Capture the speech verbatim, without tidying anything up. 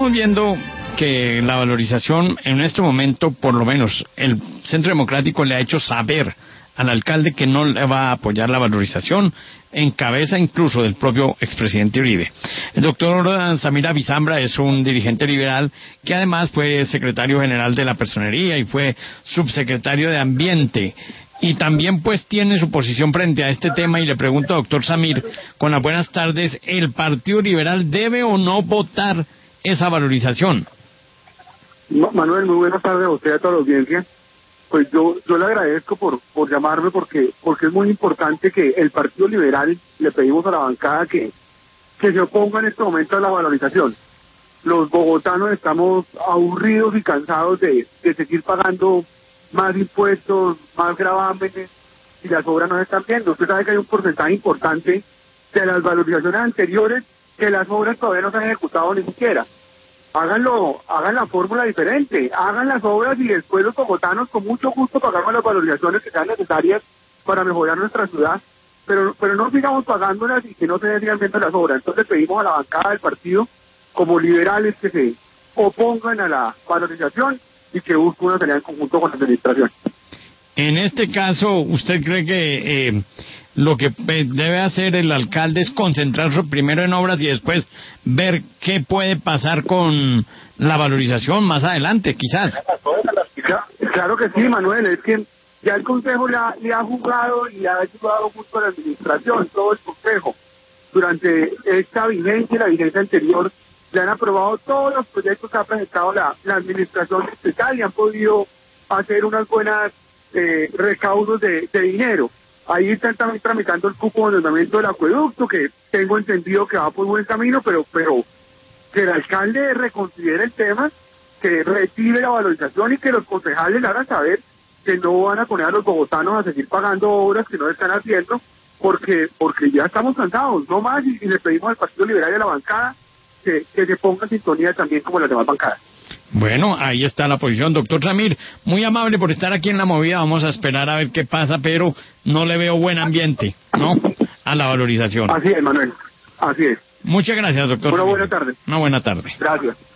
Estamos viendo que la valorización en este momento, por lo menos el Centro Democrático le ha hecho saber al alcalde que no le va a apoyar la valorización, en cabeza incluso del propio expresidente Uribe. El doctor Samir Avisambra es un dirigente liberal que además fue secretario general de la Personería y fue subsecretario de Ambiente. Y también pues tiene su posición frente a este tema, y le pregunto, doctor Samir, con las buenas tardes, ¿el Partido Liberal debe o no votar esa valorización? Manuel, muy buenas tardes a usted y a toda la audiencia. Pues yo yo le agradezco por por llamarme, porque porque es muy importante que el Partido Liberal le pedimos a la bancada que, que se oponga en este momento a la valorización. Los bogotanos estamos aburridos y cansados de, de seguir pagando más impuestos, más gravámenes, y las obras no se están viendo. Usted sabe que hay un porcentaje importante de las valorizaciones anteriores que las obras todavía no se han ejecutado ni siquiera. Háganlo, hagan la fórmula diferente, hagan las obras y después los bogotanos con mucho gusto pagamos las valorizaciones que sean necesarias para mejorar nuestra ciudad, pero pero no sigamos pagándolas y que no se den realmente las obras. Entonces pedimos a la bancada del partido, como liberales, que se opongan a la valorización y que busquen una salida en conjunto con la administración. En este caso, ¿usted cree que eh, lo que debe hacer el alcalde es concentrarse primero en obras y después ver qué puede pasar con la valorización más adelante, quizás? Claro que sí, Manuel, es que ya el Consejo le ha, le ha jugado y le ha ayudado mucho a la administración, todo el Consejo. Durante esta vigencia y la vigencia anterior, le han aprobado todos los proyectos que ha presentado la, la administración estatal y han podido hacer unas buenas eh, recaudos de, de dinero. Ahí están también tramitando el cupo de ordenamiento del acueducto, que tengo entendido que va por buen camino, pero pero que el alcalde reconsidere el tema, que retire la valorización y que los concejales le hagan saber que no van a poner a los bogotanos a seguir pagando obras que no están haciendo, porque porque ya estamos cansados, no más, y, y le pedimos al Partido Liberal y a la bancada que, que se ponga en sintonía también como las demás bancadas. Bueno, ahí está la posición, doctor Samir. Muy amable por estar aquí en La Movida. Vamos a esperar a ver qué pasa, pero no le veo buen ambiente, ¿no?, a la valorización. Así es, Manuel. Así es. Muchas gracias, doctor. Una buena tarde. Una buena tarde. Gracias.